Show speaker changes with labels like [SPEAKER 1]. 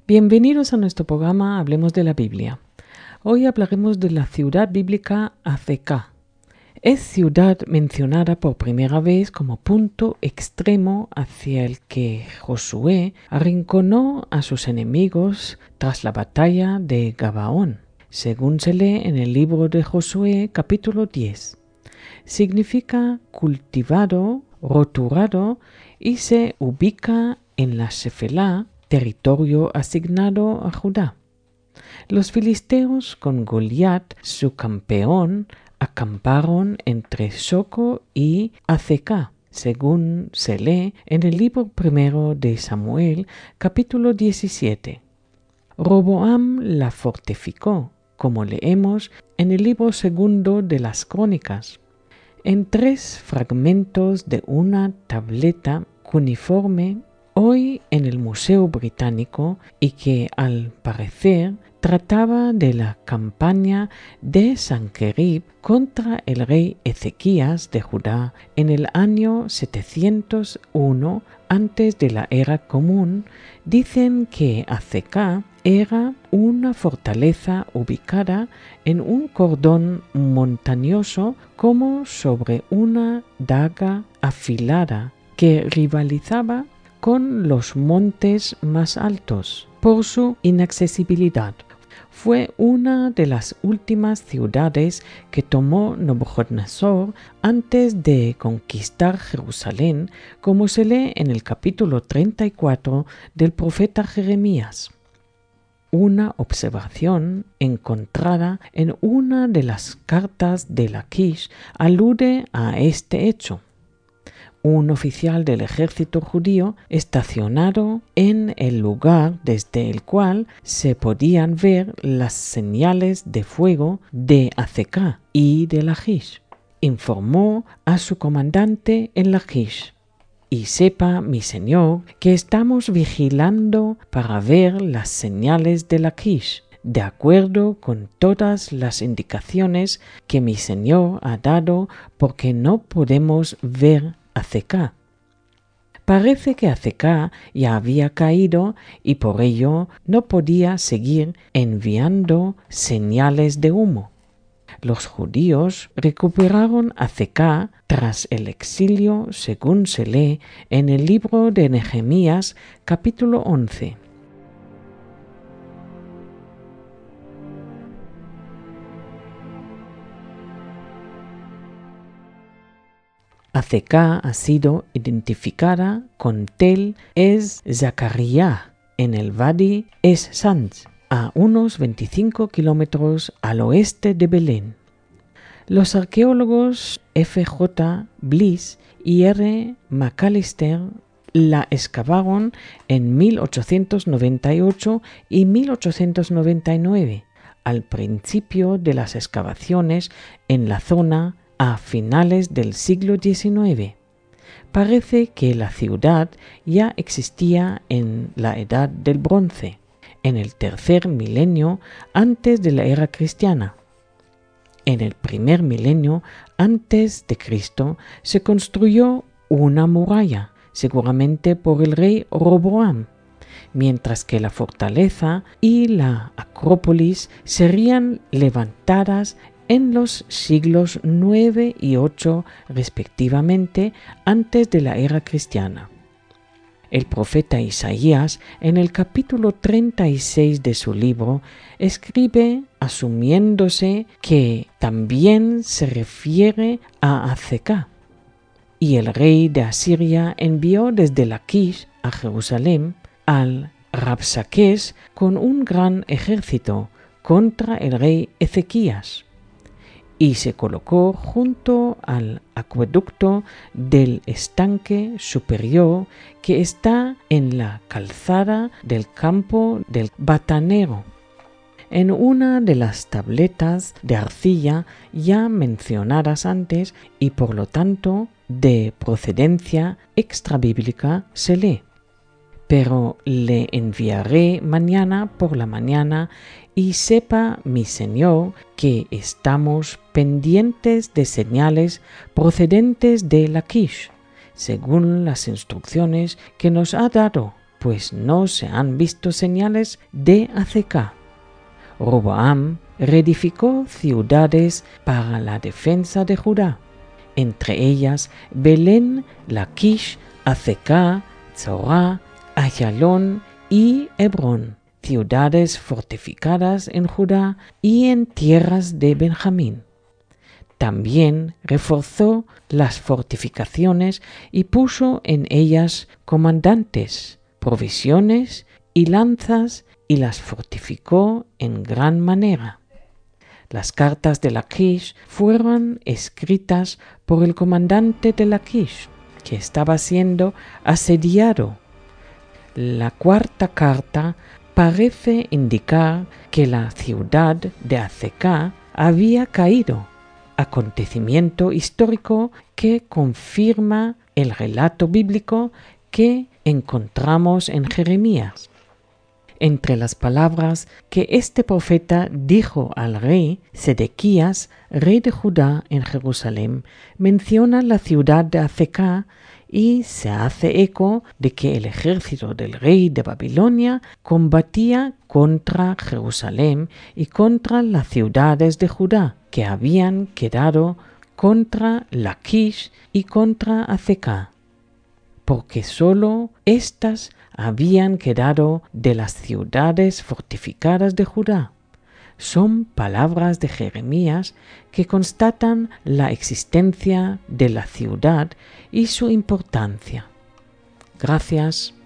[SPEAKER 1] Bienvenidos a nuestro programa Hablemos de la Biblia. Hoy hablaremos de la ciudad bíblica Azekah. Es ciudad mencionada por primera vez como punto extremo hacia el que Josué arrinconó a sus enemigos tras la batalla de Gabaón, según se lee en el libro de Josué capítulo 10. Significa cultivado, roturado y se ubica en la Shefelá, territorio asignado a Judá. Los filisteos con Goliat, su campeón, acamparon entre Soco y Azekah, según se lee en el libro primero de Samuel, capítulo 17. Roboam la fortificó, como leemos en el libro segundo de las Crónicas, en 3 fragmentos de una tableta cuneiforme hoy en el Museo Británico y que al parecer trataba de la campaña de Sanquerib contra el rey Ezequías de Judá en el año 701 antes de la era común. Dicen que Azekah era una fortaleza ubicada en un cordón montañoso como sobre una daga afilada que rivalizaba con los montes más altos por su inaccesibilidad. Fue una de las últimas ciudades que tomó Nabucodonosor antes de conquistar Jerusalén, como se lee en el capítulo 34 del profeta Jeremías. Una observación encontrada en una de las cartas de Laquish alude a este hecho. Un oficial del ejército judío estacionado en el lugar desde el cual se podían ver las señales de fuego de Azekah y de Laquish, informó a su comandante en Laquish: y sepa mi señor que estamos vigilando para ver las señales de Laquish, de acuerdo con todas las indicaciones que mi señor ha dado, porque no podemos ver Azekah. Parece que Azekah ya había caído y por ello no podía seguir enviando señales de humo. Los judíos recuperaron Azekah tras el exilio, según se lee en el libro de Nehemías, capítulo 11. Azekah ha sido identificada con Tel Zacaríah en el Wadi Es-Sanz, a unos 25 kilómetros al oeste de Belén. Los arqueólogos F.J. Bliss y R. McAllister la excavaron en 1898 y 1899, al principio de las excavaciones en la zona a finales del siglo XIX. Parece que la ciudad ya existía en la Edad del Bronce, en el 3er milenio antes de la era cristiana. En el 1er milenio antes de Cristo se construyó una muralla, seguramente por el rey Roboam, mientras que la fortaleza y la acrópolis serían levantadas en los siglos 9 y 8 respectivamente antes de la era cristiana. El profeta Isaías, en el capítulo 36 de su libro, escribe asumiéndose que también se refiere a Azekah. Y el rey de Asiria envió desde Laquish a Jerusalén al Rabsaqués con un gran ejército contra el rey Ezequías, y se colocó junto al acueducto del estanque superior que está en la calzada del campo del Batanero, en una de las tabletas de arcilla ya mencionadas antes y por lo tanto de procedencia extrabíblica se lee: pero le enviaré mañana por la mañana, y sepa mi señor que estamos pendientes de señales procedentes de Laquish, según las instrucciones que nos ha dado, pues no se han visto señales de Azekah. Roboam reedificó ciudades para la defensa de Judá, entre ellas Belén, Laquish, Azekah, Tzorá, Ayalón y Hebrón, ciudades fortificadas en Judá y en tierras de Benjamín. También reforzó las fortificaciones y puso en ellas comandantes, provisiones y lanzas, y las fortificó en gran manera. Las cartas de Laquish fueron escritas por el comandante de Laquish, que estaba siendo asediado. La cuarta carta parece indicar que la ciudad de Azekah había caído, acontecimiento histórico que confirma el relato bíblico que encontramos en Jeremías. Entre las palabras que este profeta dijo al rey Sedequías, rey de Judá en Jerusalén, menciona la ciudad de Azekah y se hace eco de que el ejército del rey de Babilonia combatía contra Jerusalén y contra las ciudades de Judá que habían quedado, contra Laquish y contra Azekah, porque sólo éstas habían quedado de las ciudades fortificadas de Judá. Son palabras de Jeremías que constatan la existencia de la ciudad y su importancia. Gracias.